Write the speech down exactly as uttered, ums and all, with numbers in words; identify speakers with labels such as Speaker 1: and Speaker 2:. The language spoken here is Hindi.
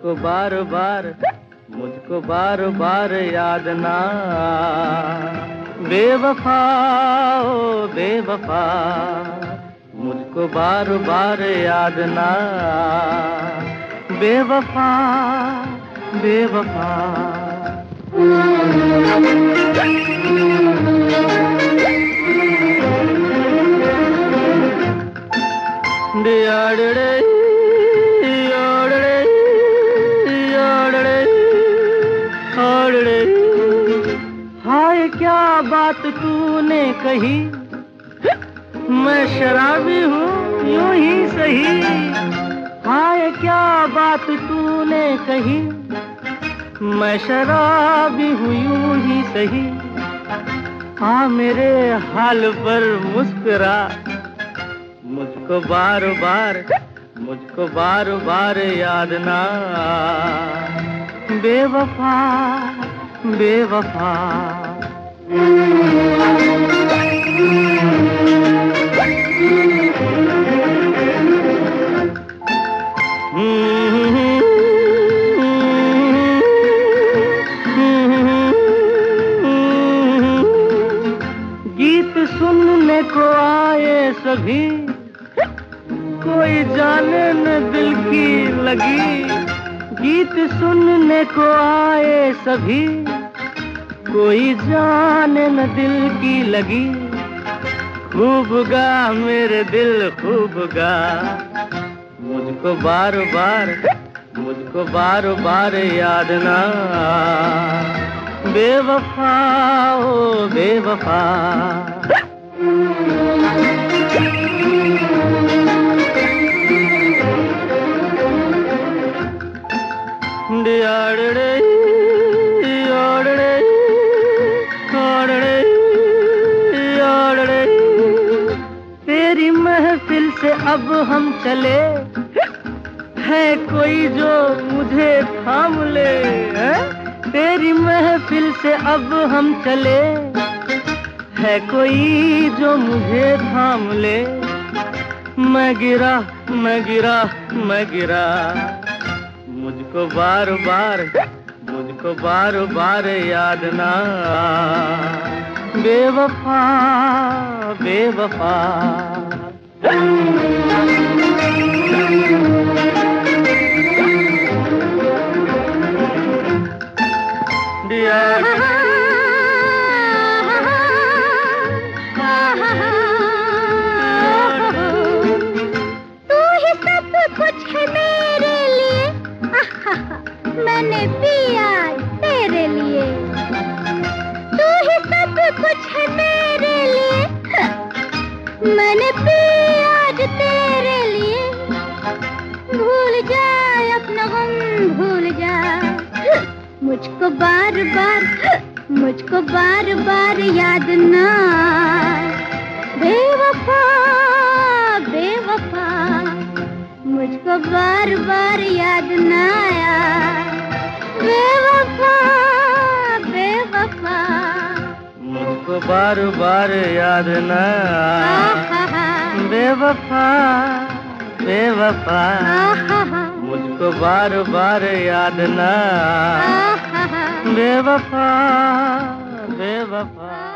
Speaker 1: मुझको बार बार मुझको बार बार याद ना बेवफा ओ बेवफा मुझको बार बार याद ना बेवफा बेवफा डियाड़े हाय क्या बात तूने कही, मैं शराबी हूँ यूं ही सही। हाय क्या बात तूने कही, मैं शराबी हूँ यूं ही सही। हाँ मेरे हाल पर मुस्कुरा, मुझको बार बार मुझको बार बार याद ना बेवफा बेवफा। गीत सुनने को आए सभी, कोई जाने न दिल की लगी। गीत सुनने को आए सभी, कोई जाने न दिल की लगी। खूब गा मेरे दिल खूब गा, मुझको बार बार मुझको बार बार याद ना बेवफा ओ बेवफा। डियाड़े तेरी महफिल से अब हम चले, है कोई जो मुझे थाम ले। है? तेरी महफिल से अब हम चले, है कोई जो मुझे थाम ले। मैं गिरा मैं गिरा मैं गिरा, मुझको बार बार मुझको बार बार याद ना बेवफा बेवफा।
Speaker 2: तू ही सब कुछ है मेरे लिए, मैंने पिया तेरे लिए। तू ही सब कुछ है मेरे लिए, मैंने पिया आज तेरे लिए। भूल जा अपना गम भूल जा, मुझको बार बार मुझको बार बार याद ना बेवफा बेवफा। मुझको बार बार याद ना आया बेवफा बेवफा।
Speaker 1: मुझको बार बार याद ना बेवफा बेवफा। मुझको बार बार याद ना बेवफा बेवफा।